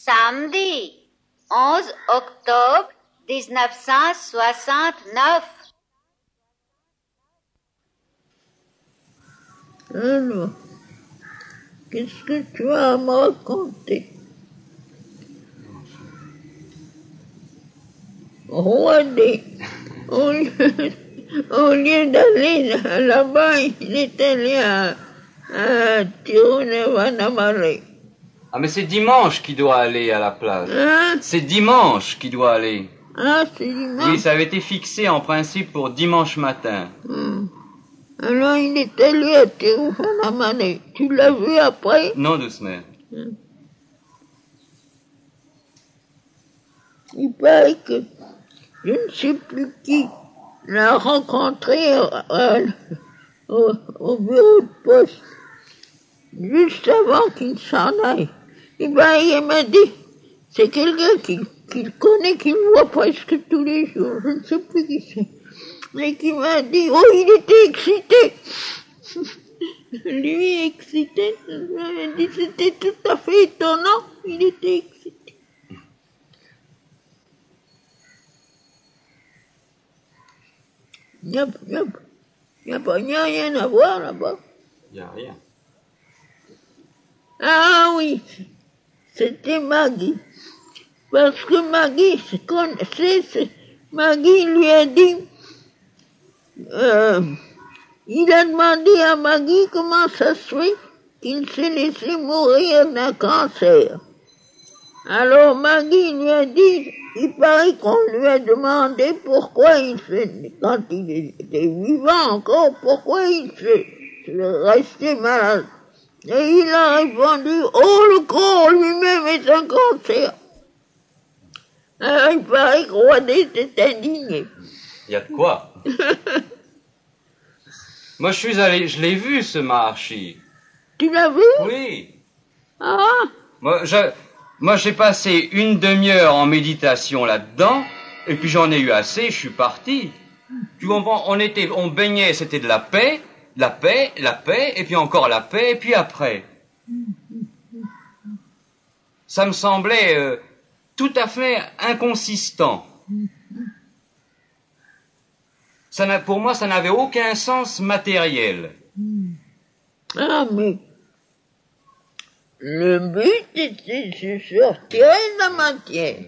Samedi, 11 octobre 1969. Alors, qu'est-ce que tu as à me raconter? Regardez, au lieu d'aller là-bas, il est allé à Tiruvannamalai. Ah, mais c'est dimanche qu'il doit aller à la plage. Hein? C'est dimanche qu'il doit aller. Ah, c'est dimanche? Oui, ça avait été fixé en principe pour dimanche matin. Alors, il est allé à Tiruvannamalai. Tu l'as vu après? Non, doucement. Il paraît que je ne sais plus qui l'a rencontré au bureau de poste, juste avant qu'il s'en aille. Il m'a dit, c'est quelqu'un qu'il connaît, qu'il voit presque tous les jours, je ne sais plus qui c'est, mais qui m'a dit, oh, il était excité. Lui, excité, il m'a dit, c'était tout à fait étonnant, il était excité. Il n'y a rien à voir là-bas. Il n'y a rien. Ah oui, c'était Maggie. Parce que Maggie, Maggie lui a dit, il a demandé à Maggie comment ça se fait qu'il s'est laissé mourir d'un cancer. Alors Maggie lui a dit, il paraît qu'on lui a demandé pourquoi quand il était vivant encore, pourquoi il s'est resté malade. Et il a répondu, oh, le corps lui-même est un cancer. Alors il paraît que Rodé était indigné. Il y a de quoi. Moi, je l'ai vu, ce Maharshi. Tu l'as vu? Oui. Ah. Moi, j'ai passé une demi-heure en méditation là-dedans, et puis j'en ai eu assez, je suis parti. Tu comprends? On baignait, c'était de la paix, et puis encore la paix, et puis après. Ça me semblait tout à fait inconsistant. Pour moi, ça n'avait aucun sens matériel. Ah, mais le but était de se sortir de la matière.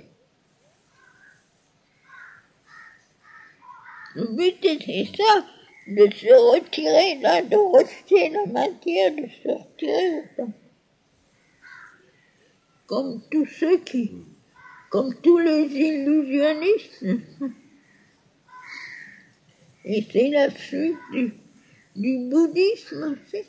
Le but était ça, de se retirer là, de rejeter la matière, de se retirer là. Comme tous les illusionnistes. Et c'est la suite du bouddhisme, c'est.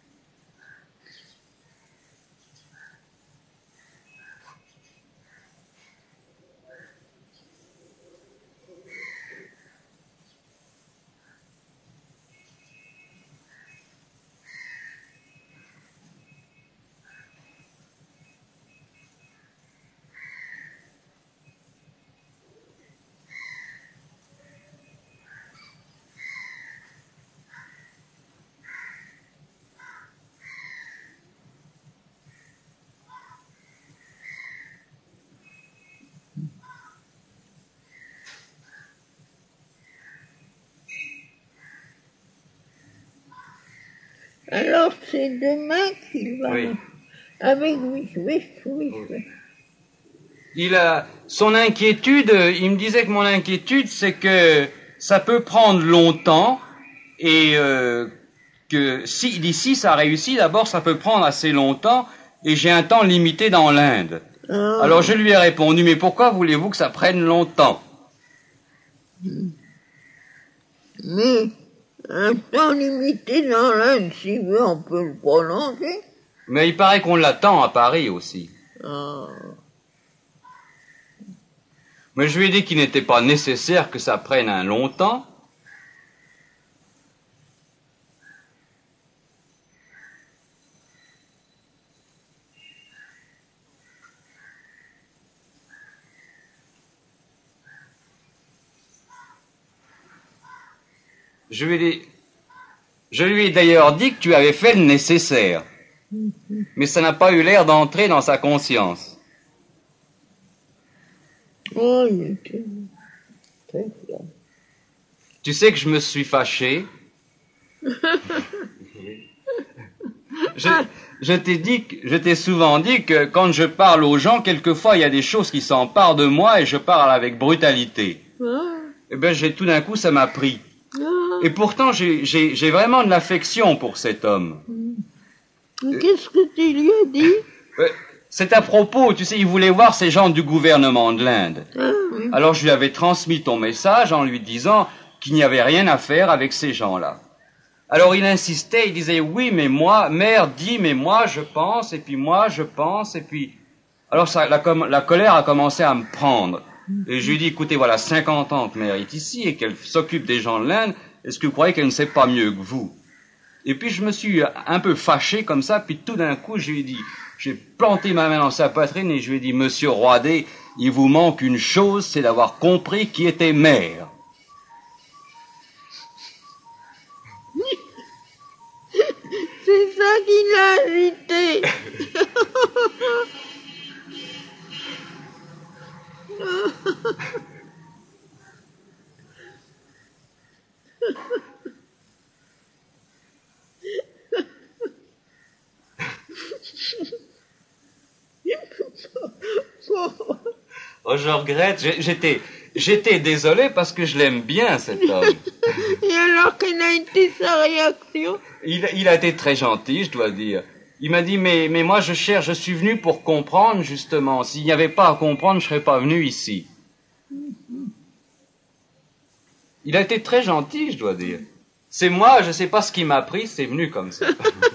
Alors c'est demain qu'il va... Oui. Avec oui. Il a son inquiétude, il me disait que mon inquiétude, c'est que ça peut prendre longtemps et que si d'ici ça réussit, d'abord ça peut prendre assez longtemps et j'ai un temps limité dans l'Inde. Ah. Alors je lui ai répondu, mais pourquoi voulez-vous que ça prenne longtemps? Mais un temps limité dans l'Inde, si on peut le prolonger. Mais il paraît qu'on l'attend à Paris aussi. Ah. Mais je lui ai dit qu'il n'était pas nécessaire que ça prenne un long temps. Je lui ai d'ailleurs dit que tu avais fait le nécessaire. Mais ça n'a pas eu l'air d'entrer dans sa conscience. Oh, il était très fier. Tu sais que je me suis fâché. Je t'ai souvent dit que quand je parle aux gens, quelquefois il y a des choses qui s'emparent de moi et je parle avec brutalité. Ah, Eh ben, tout d'un coup, ça m'a pris. ah. Et pourtant, j'ai vraiment de l'affection pour cet homme. Mais qu'est-ce que tu lui as dit? C'est à propos, tu sais, il voulait voir ces gens du gouvernement de l'Inde. Ah, oui. Alors je lui avais transmis ton message en lui disant qu'il n'y avait rien à faire avec ces gens-là. Alors il insistait, il disait oui, mais moi, mère dit, mais moi je pense, et puis moi je pense, et puis... Alors la colère a commencé à me prendre. Et je lui ai dit, écoutez, voilà 50 ans que mère est ici et qu'elle s'occupe des gens de l'Inde, est-ce que vous croyez qu'elle ne sait pas mieux que vous? Et puis je me suis un peu fâché comme ça, puis tout d'un coup je lui ai dit, j'ai planté ma main dans sa poitrine et je lui ai dit, Monsieur Roidet, il vous manque une chose, c'est d'avoir compris qui était mère. C'est ça qui l'a agité. Oh, je regrette, j'étais désolé parce que je l'aime bien, cet homme. Et alors, quelle a été sa réaction? Il a été très gentil, je dois dire. Il m'a dit, mais moi je suis venu pour comprendre, justement. S'il n'y avait pas à comprendre, je serais pas venu ici. Il a été très gentil, je dois dire. C'est moi, je sais pas ce qui m'a pris, c'est venu comme ça.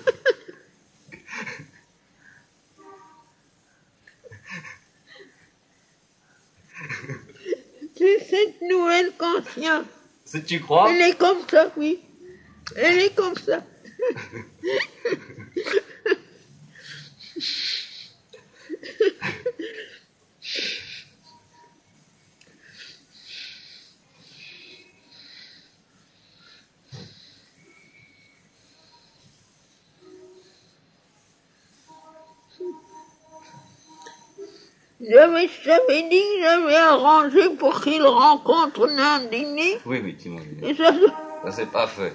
C'est cette nouvelle conscience. Tu crois? Elle est comme ça, oui. Elle est comme ça. Je t'avais dit que j'avais arrangé pour qu'il rencontre un dîner. Oui, tu m'as dit. Et ça, Ça, c'est pas fait.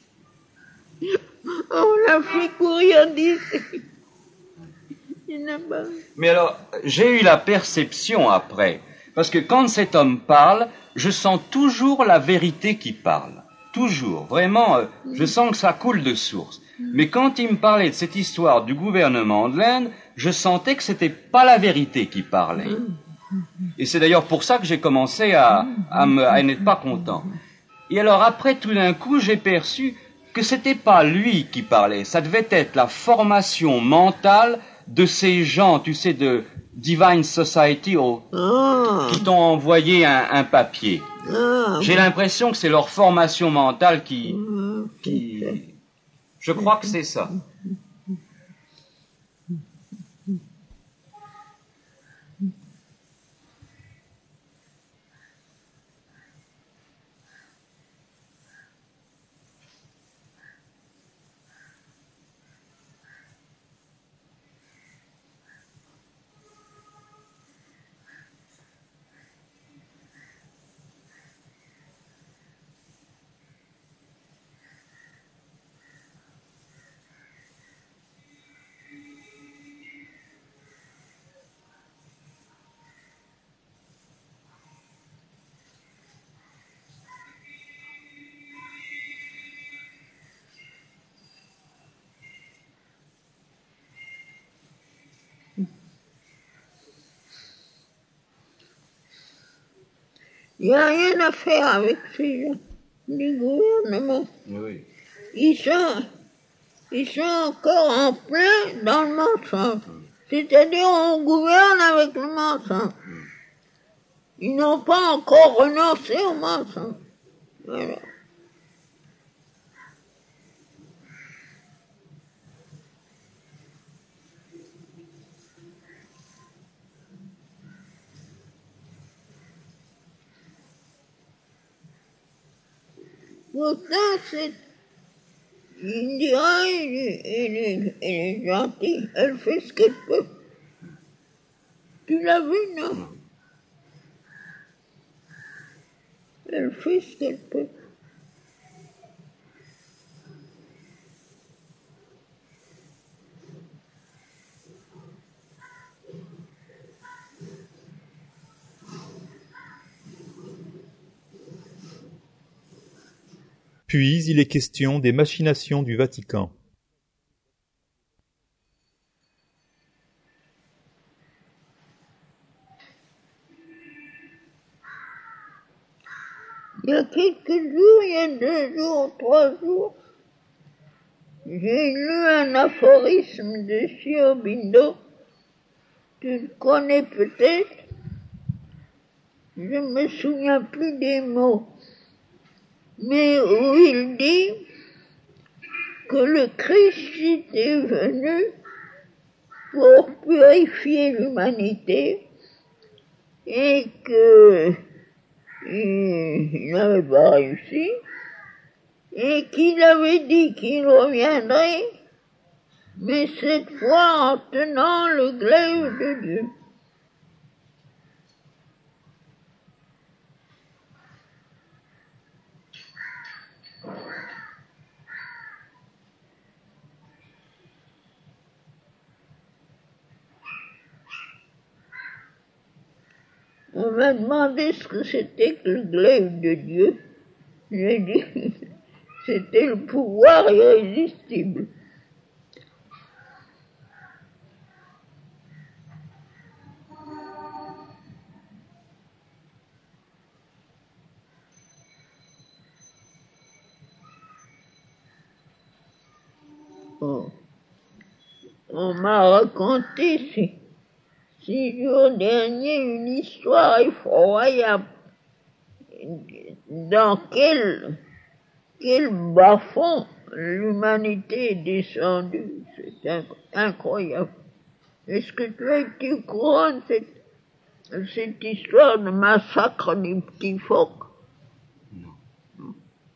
on l'a fait courir d'ici. Il n'a pas... Mais alors, j'ai eu la perception après, parce que quand cet homme parle, je sens toujours la vérité qui parle. Toujours. Vraiment, je sens que ça coule de source. Mais quand il me parlait de cette histoire du gouvernement de l'Inde, je sentais que c'était pas la vérité qui parlait. Et c'est d'ailleurs pour ça que j'ai commencé à n'être pas content. Et alors après, tout d'un coup, j'ai perçu que c'était pas lui qui parlait. Ça devait être la formation mentale de ces gens, tu sais, de Divine Society qui t'ont envoyé un papier. J'ai l'impression que c'est leur formation mentale qui... Je crois que c'est ça. Il n'y a rien à faire avec ces gens du gouvernement. Oui. Ils sont encore en plein dans le mensonge. C'est-à-dire, on gouverne avec le mensonge. Ils n'ont pas encore renoncé au mensonge. Voilà. Pourtant, Indira, elle est gentille, elle fait ce qu'elle peut. Tu l'as vu, non? elle fait ce qu'elle peut. Puis il est question des machinations du Vatican. Il y a quelques jours, il y a 2 jours, 3 jours, j'ai lu un aphorisme de Sri Aurobindo. Tu le connais peut-être. Je ne me souviens plus des mots. Mais où il dit que le Christ était venu pour purifier l'humanité et que il n'avait pas réussi et qu'il avait dit qu'il reviendrait, mais cette fois en tenant le glaive de Dieu. On m'a demandé ce que c'était que le glaive de Dieu. J'ai dit c'était le pouvoir irrésistible. Bon. On m'a raconté ces jours derniers une histoire effroyable. Dans quel bas-fond l'humanité est descendue. C'est incroyable. Est-ce que tu as été au courant de cette histoire de massacre des petits phoques? Non.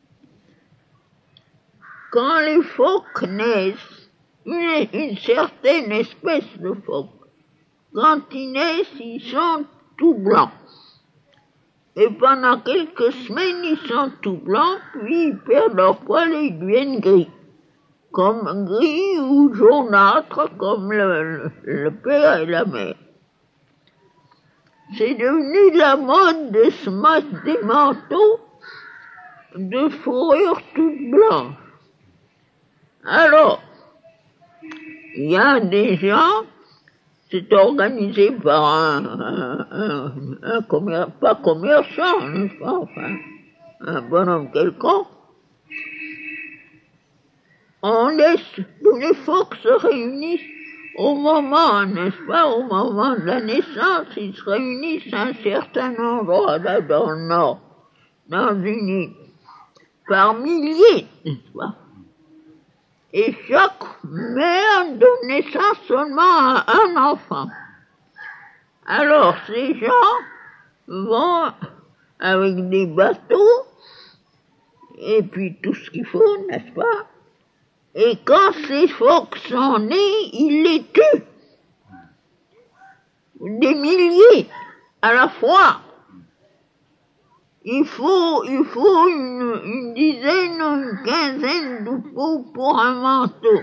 Quand les phoques naissent, une certaine espèce de phoque, quand ils naissent, ils sont tout blancs. Et pendant quelques semaines, ils sont tout blancs, puis ils perdent leur poil et ils deviennent gris. Comme gris ou jaunâtre, comme le père et la mère. C'est devenu la mode de se mettre des manteaux de fourrure toute blanche. Alors, il y a des gens, c'est organisé par pas commerçant, n'est-ce pas, enfin, un bonhomme quelconque. On laisse, tous les phoques se réunissent au moment, n'est-ce pas, au moment de la naissance, ils se réunissent à un certain endroit, là, dans le nord, dans une île, par milliers, n'est-ce pas. Et chaque mère donne naissance seulement à un enfant. Alors, ces gens vont avec des bateaux, et puis tout ce qu'il faut, n'est-ce pas? Et quand ces phoques sont nés, ils les tuent. Des milliers à la fois. Il faut une dizaine ou une quinzaine de peaux pour un manteau.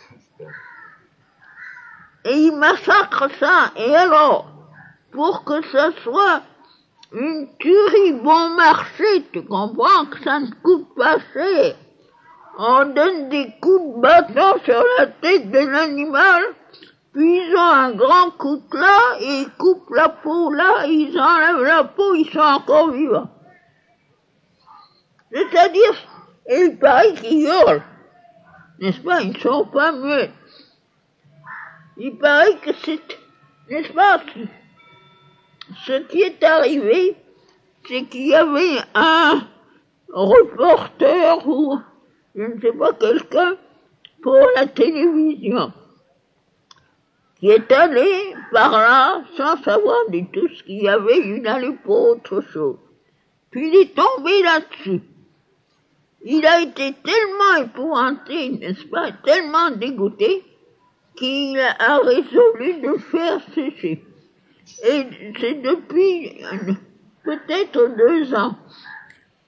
Et ils massacrent ça. Et alors, pour que ça soit une tuerie bon marché, tu comprends que ça ne coûte pas cher. On donne des coups de bâton sur la tête de l'animal, puis ils ont un grand coutelas et ils coupent la peau là, ils enlèvent la peau, ils sont encore vivants. C'est-à-dire, il paraît qu'ils hurlent, n'est-ce pas, ils ne sont pas muets. Il paraît que c'est, n'est-ce pas, ce qui est arrivé, c'est qu'il y avait un reporter ou je ne sais pas, quelqu'un pour la télévision, qui est allé par là sans savoir du tout ce qu'il y avait, il allait pour autre chose. Puis il est tombé là-dessus. Il a été tellement épouvanté, n'est-ce pas, tellement dégoûté, qu'il a résolu de faire sécher. Et c'est depuis peut-être 2 ans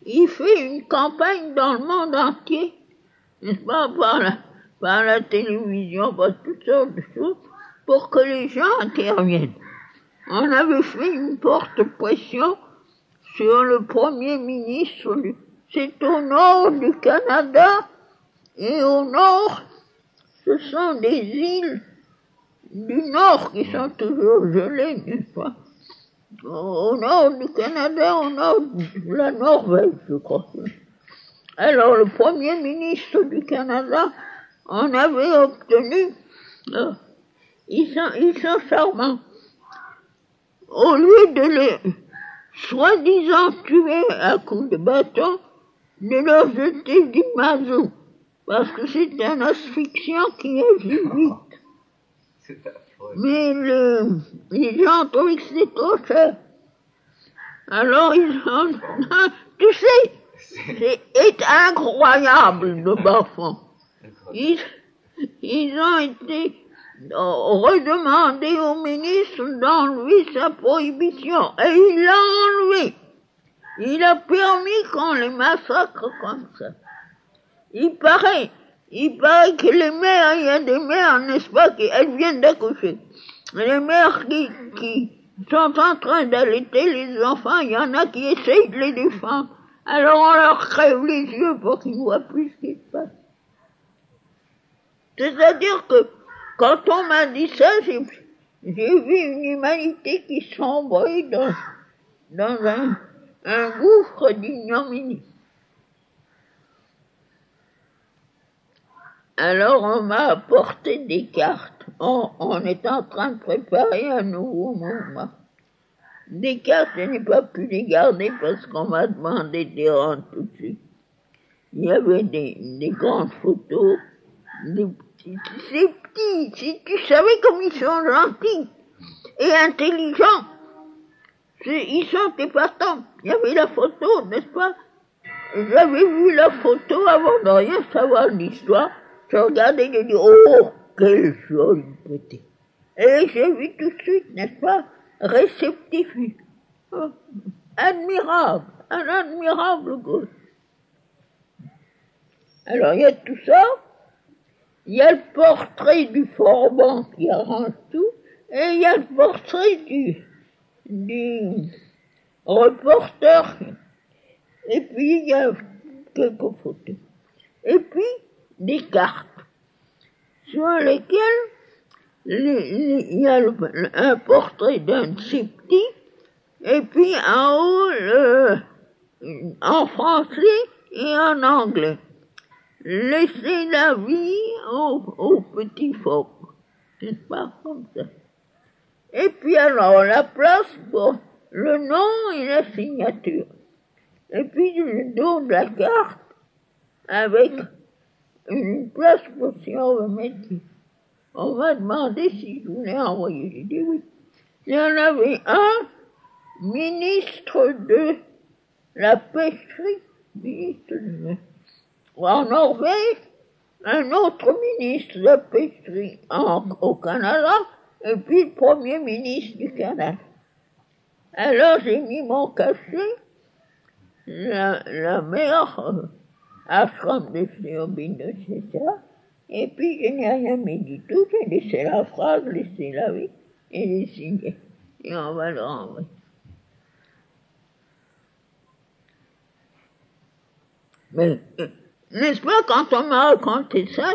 il fait une campagne dans le monde entier, n'est-ce pas, par la télévision, par toutes sortes de choses, pour que les gens interviennent. On avait fait une forte pression sur le Premier ministre. C'est au nord du Canada, et au nord, ce sont des îles du nord qui sont toujours gelées, n'est-ce pas? Au nord du Canada, au nord de la Norvège, je crois. Alors, le Premier ministre du Canada, on avait obtenu, ils sont charmants. Au lieu de les soi-disant tuer à coups de bâton, de leur jeter du mazout, parce que c'est un asphyxiant qui agit vite. Mais les gens trouvaient que c'était trop cher. Alors ils ont... Tu sais, c'est incroyable le bas-fond. Ils ont été redemandés au ministre d'enlever sa prohibition. Et il l'a enlevé. Il a permis qu'on les massacre comme ça. Il paraît que les mères, il y a des mères, n'est-ce pas, elles viennent d'accoucher. Les mères qui sont en train d'allaiter les enfants, il y en a qui essayent de les défendre. Alors on leur crève les yeux pour qu'ils ne voient plus ce qui se passe. C'est-à-dire que quand on m'a dit ça, j'ai vu une humanité qui sombrait dans un gouffre d'ignominie. Alors on m'a apporté des cartes. On est en train de préparer un nouveau mouvement. Des cartes, je n'ai pas pu les garder parce qu'on m'a demandé de les rendre tout de suite. Il y avait des grandes photos, des petits. Ces petits, si tu savais comme ils sont gentils et intelligents. Ils sont épatants. Il y avait la photo, n'est-ce pas? J'avais vu la photo avant de rien savoir de l'histoire. Je regardais et j'ai dit, oh, quelle jolie beauté. Et j'ai vu tout de suite, n'est-ce pas, réceptif. Oh, admirable, un admirable gosse. Alors, il y a tout ça. Il y a le portrait du Forban qui arrange tout. Et il y a le portrait du reporter. Et puis, il y a quelques photos. Et puis, des cartes sur lesquelles il y a un portrait d'un de ces petits, et puis en haut, en français et en anglais. Laissez la vie aux petits phoques. C'est pas comme ça. Et puis alors, la place pour le nom et la signature. Et puis le dos de la carte, avec une place pour si on veut mettre. On m'a demandé si je voulais envoyer. J'ai dit oui. Il y en avait un, ministre de la pêcherie, en Norvège, un autre ministre de la pêcherie au Canada, et puis le premier ministre du Canada. Alors j'ai mis mon cachet, la mère, Ashram de Shéobin, etc. Et puis je n'ai rien mis du tout, j'ai laissé la phrase, laissé la vie, et j'ai signé. Et on va le renvoyer. Mais, n'est-ce pas, quand on m'a raconté ça,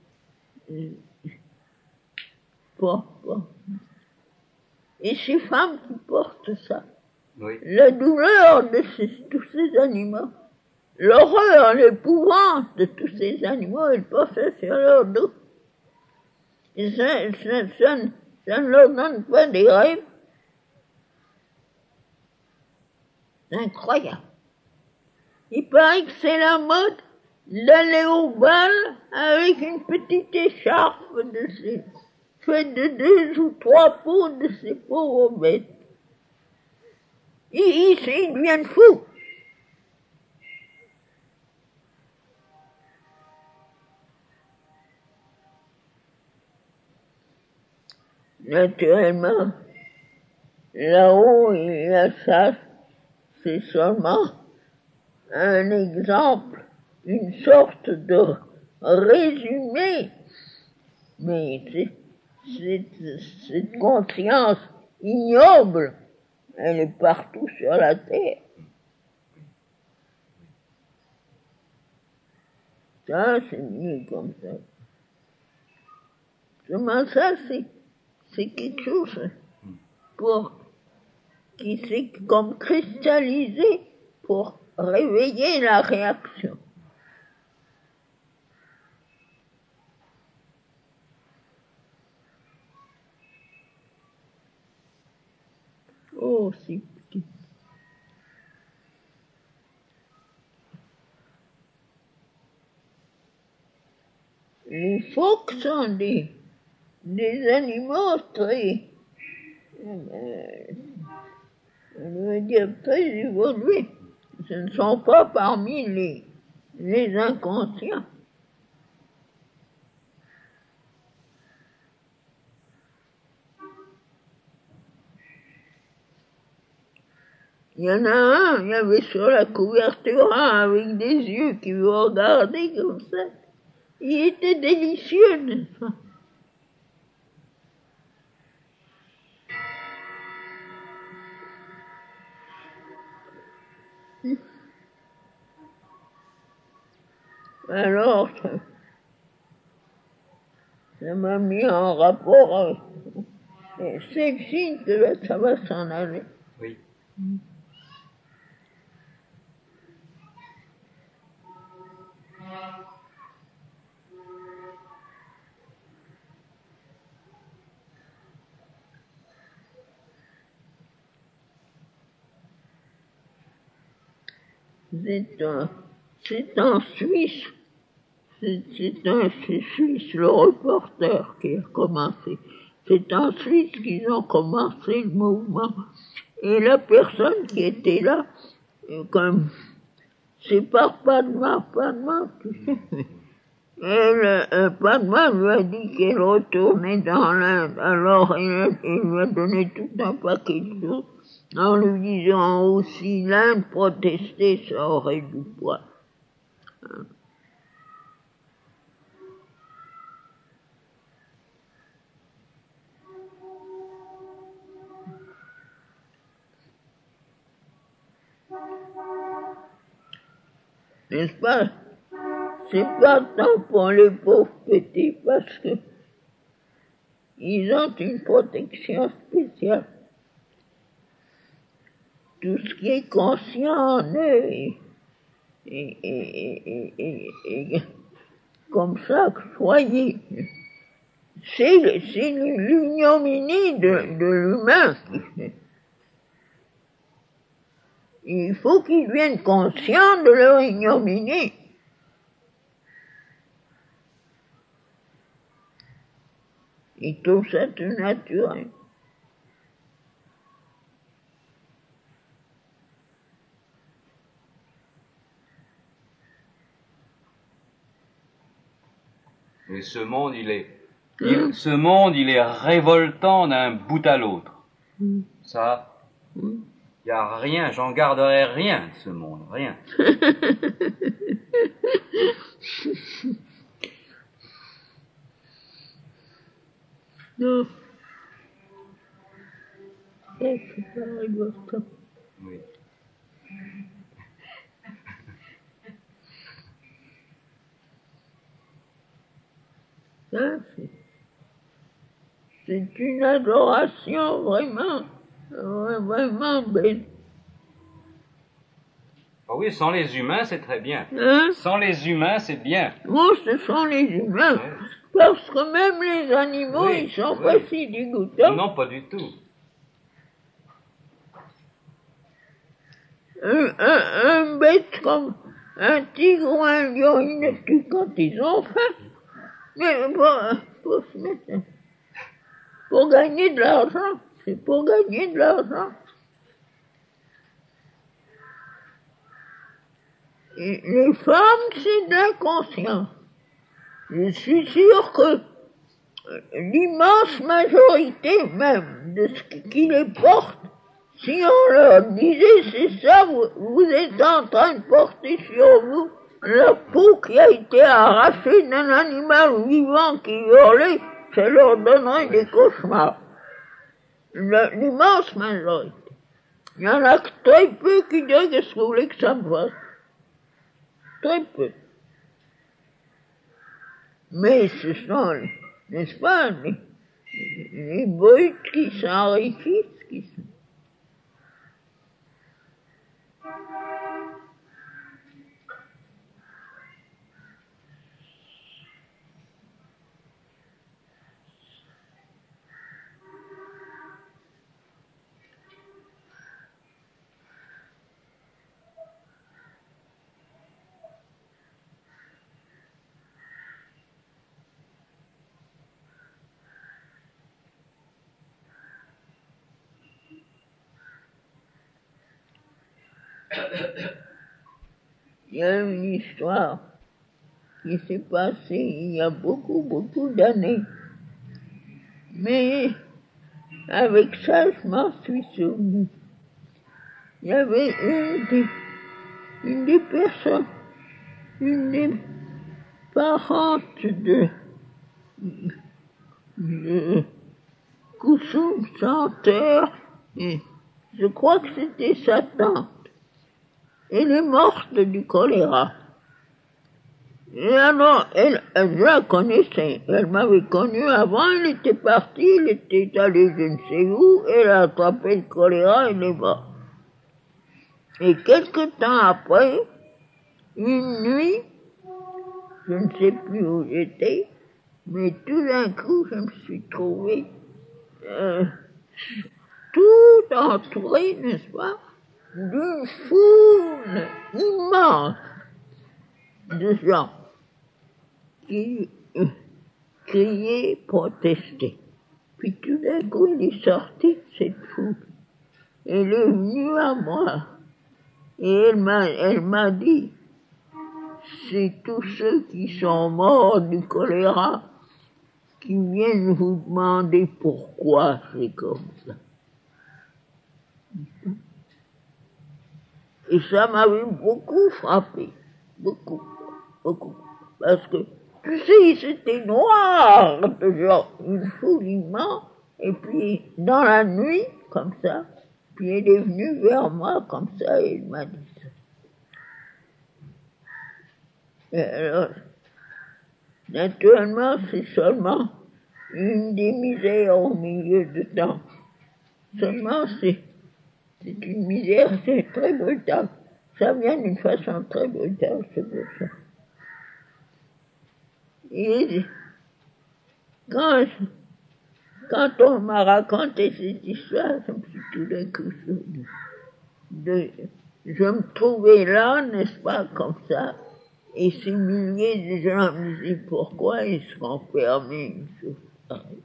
et ces femmes qui portent ça, oui. La douleur de tous ces animaux, l'horreur, l'épouvante de tous ces animaux, ils portent ça sur leur dos. Et ça ne leur donne pas des rêves. C'est incroyable. Il paraît que c'est la mode d'aller au bal avec une petite écharpe faite de 2 ou 3 peaux de ces pauvres bêtes. Ils deviennent fous. Naturellement, là-haut, il y a ça, c'est seulement un exemple, une sorte de résumé, mais cette conscience ignoble, elle est partout sur la terre. Ça, c'est mieux comme ça. Seulement ça, c'est quelque chose qui s'est comme cristallisé pour réveiller la réaction. Oh, si petit. Les phoques sont des animaux très, je veux dire, très évolués. Ce ne sont pas parmi les inconscients. Il y en a un, il y avait sur la couverture un avec des yeux qui vous regardaient comme ça. Il était délicieux, n'est-ce pas? Alors, ça m'a mis en rapport avec c'est le signe que là, ça va s'en aller. Oui. C'est en Suisse. C'est Suisse, le reporter qui a commencé. C'est en Suisse qu'ils ont commencé le mouvement. Et la personne qui était là, comme c'est par Padma, tu sais. Padma lui a dit qu'elle retournait dans l'Inde. Alors il lui a donné tout un paquet de choses en lui disant aussi l'Inde protester, ça aurait du poids. N'est-ce pas? C'est pas tant pour les pauvres petits parce que ils ont une protection spéciale. Tout ce qui est conscient en eux et comme ça, soyez. C'est l'ignominie de l'humain. Il faut qu'ils deviennent conscients de leur ignominie. Ils trouvent ça tout naturel. Et ce monde, il est révoltant d'un bout à l'autre. Ça, il n'y a rien, j'en garderai rien de ce monde, rien. Non. C'est pas révoltant. Oui. Ça, c'est une adoration vraiment belle. Ah oui, sans les humains, c'est très bien. Hein? Sans les humains, c'est bien. Moi, ce sont les humains. Ouais. Parce que même les animaux, Oui, ils sont oui. pas si dégoûtants. Non, pas du tout. Un bête comme un tigre ou un lion, ils ne tuent quand ils ont faim. Mais pour gagner de l'argent, c'est pour gagner de l'argent. Et les femmes, c'est de l'inconscience. Je suis sûr que l'immense majorité même de ce qui les porte, Si on leur disait, c'est ça, vous êtes en train de porter sur vous la peau qui a été arrachée d'un animal vivant qui hurlait, ça leur donnerait des cauchemars. L'immense majorité. Il y en a que très peu qui disent qu'est-ce que vous voulez que ça me fasse. Très peu. Mais ce sont, n'est-ce pas, les brutes qui s'enrichissent, qui sont. Il y a une histoire qui s'est passée il y a beaucoup d'années. Mais avec ça, je m'en suis souvenu. Il y avait une des personnes, une des parentes de Koussoum Chanteur, et je crois que c'était sa tante. Elle est morte du choléra. Et alors, je la connaissais. Elle m'avait connue avant, elle était partie, elle était allée je ne sais où, elle a attrapé le choléra, elle est morte. Et quelque temps après, une nuit, je ne sais plus où j'étais, mais tout d'un coup, je me suis trouvé tout entouré, n'est-ce pas, d'une foule immense de gens qui criaient, protestaient. Puis tout d'un coup, il est sorti de cette foule. Elle est venue à moi et elle m'a dit, c'est tous ceux qui sont morts du choléra qui viennent vous demander pourquoi c'est comme ça. Et ça m'avait beaucoup frappé, beaucoup. Parce que, tu sais, c'était noir, genre une foule immense, et puis dans la nuit, comme ça, puis elle est venue vers moi comme ça, et elle m'a dit ça. Et alors, naturellement, c'est seulement une des misères au milieu de temps. Seulement, c'est une misère, c'est très brutal. Ça vient d'une façon très brutale, c'est pour ça. Et quand on m'a raconté cette histoire, je me suis tout d'un coup souvenu. Je me trouvais là, n'est-ce pas, comme ça, et ces milliers de gens me disaient pourquoi ils seront fermés, une chose pareille.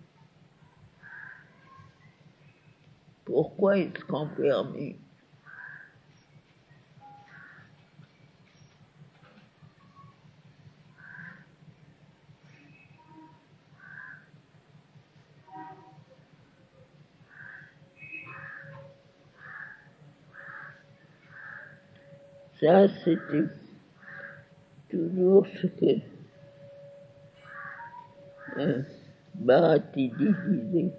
Pourquoi ils seront fermés? Ça, c'était toujours ce que Baratidi disait.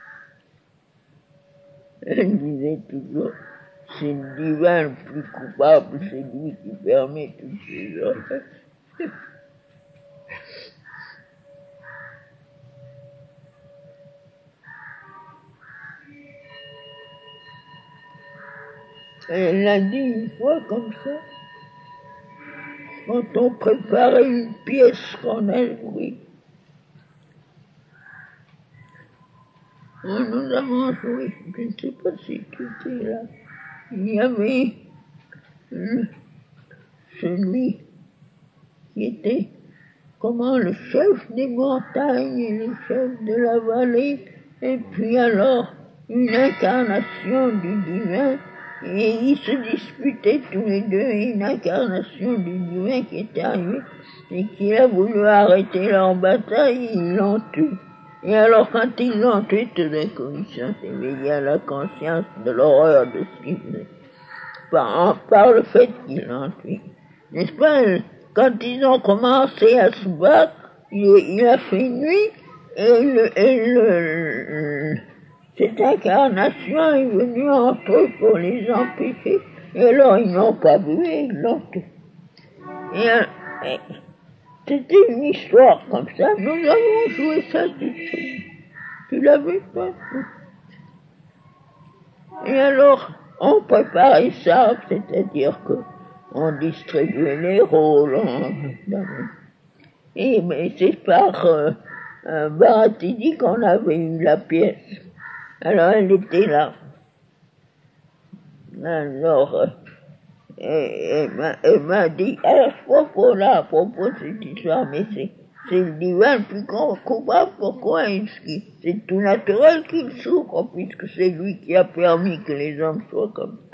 Elle disait toujours, c'est le divin le plus coupable, c'est lui qui permet toutes ces choses. Elle l'a dit une fois comme ça, quand on préparait une pièce qu'on a jouée. Nous avons joué, je ne sais pas si tu étais là. Il y avait celui qui était comment le chef des montagnes et le chef de la vallée, et puis alors une incarnation du divin, et ils se disputaient tous les deux, une incarnation du divin qui est arrivée et qui a voulu arrêter leur bataille, ils l'ont tué. Et alors, quand ils l'ont tué, tout d'un coup, ils sont éveillés à la conscience de l'horreur de ce qu'ils faisaient. Par le fait qu'ils l'ont tué. N'est-ce pas? Quand ils ont commencé à se battre, il a fait nuit, et cette incarnation est venue entre eux pour les empêcher. Et alors, ils n'ont pas vu et ils l'ont tué. Et c'était une histoire comme ça. Nous avons joué ça tout de suite. Tu l'as vu, toi? Et alors, on préparait ça, c'est-à-dire que on distribuait les rôles. Mais c'est par Baratini qu'on avait eu la pièce. Alors, elle était là. Alors, elle m'a dit, à propos de cette histoire, mais c'est le divin le plus coupable. Pourquoi c'est tout naturel qu'il souffre, puisque c'est lui qui a permis que les hommes soient comme ça.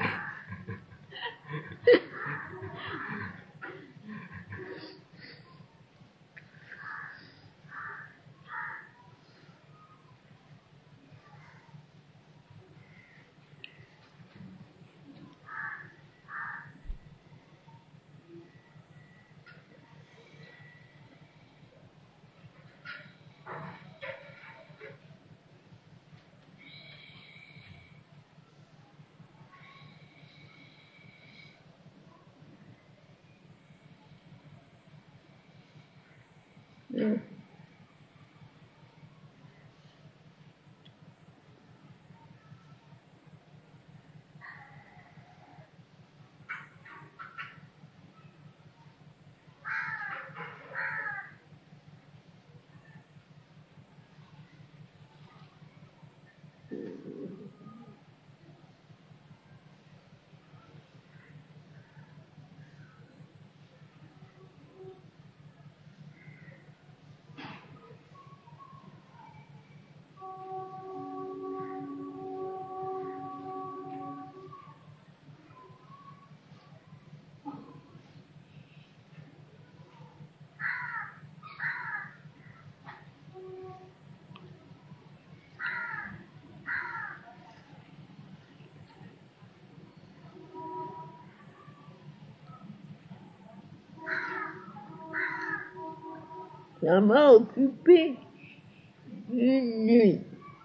Ça m'a occupé une nuit.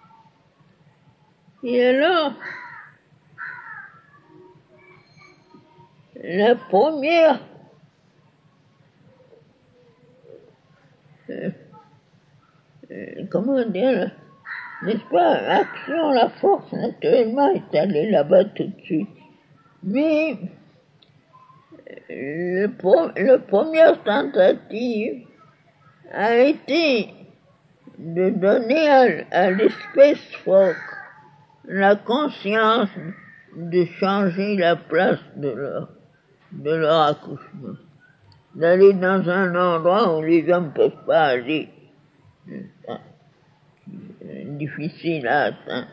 Et alors, la première comment dire, n'est-ce pas, action, la force naturellement est allée là-bas tout de suite. Mais la première tentative a été de donner à l'espèce phoque la conscience de changer la place de leur accouchement, d'aller dans un endroit où les hommes ne peuvent pas aller. Difficile à atteindre.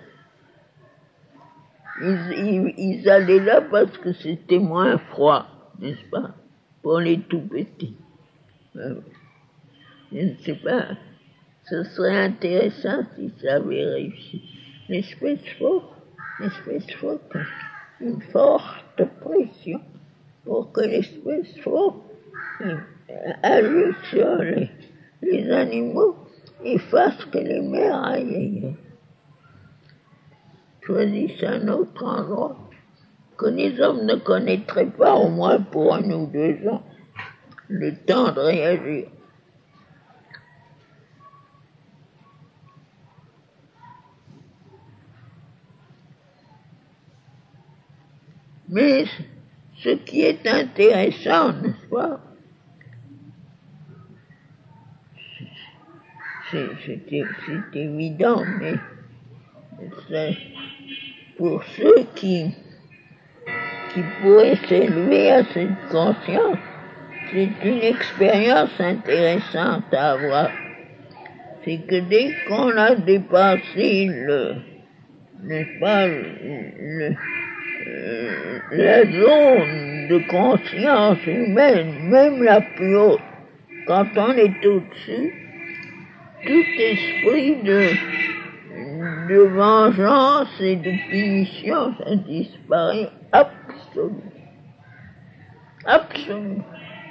Ils allaient là parce que c'était moins froid, n'est-ce pas, pour les tout petits. Je ne sais pas, ce serait intéressant si ça avait réussi. L'espèce forte, une forte pression pour que l'espèce forte agisse sur les animaux et fasse que les mères aillent choisissent un autre endroit que les hommes ne connaîtraient pas, au moins pour 1 ou 2 ans, le temps de réagir. Mais ce qui est intéressant, n'est-ce pas, c'est évident, mais c'est pour ceux qui pourraient s'élever à cette conscience, c'est une expérience intéressante à avoir. C'est que dès qu'on a dépassé n'est-ce pas, la zone de conscience humaine, même la plus haute, quand on est au-dessus, tout esprit de vengeance et de punition, ça disparaît absolument. Absolument.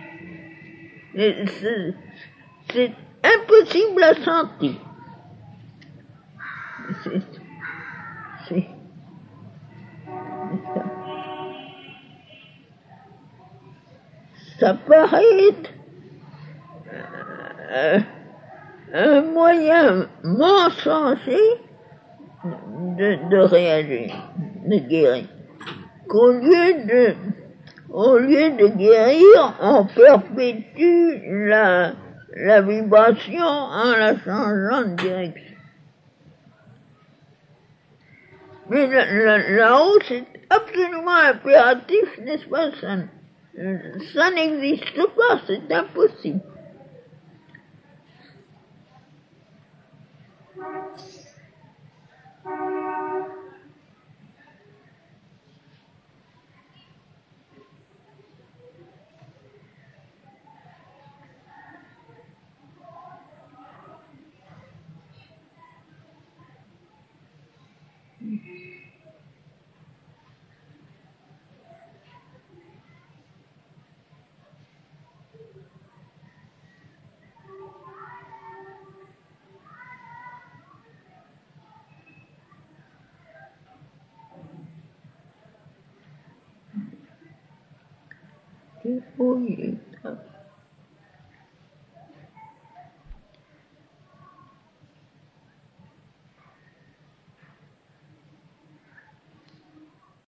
C'est impossible à sentir. C'est ça paraît un moyen mensonger de réagir, de guérir. Qu'au lieu de guérir, on perpétue la vibration en la changeant de direction. Mais là-haut, c'est absolument impératif, n'est-ce pas? Ça n'existe pas, c'est impossible. Oui.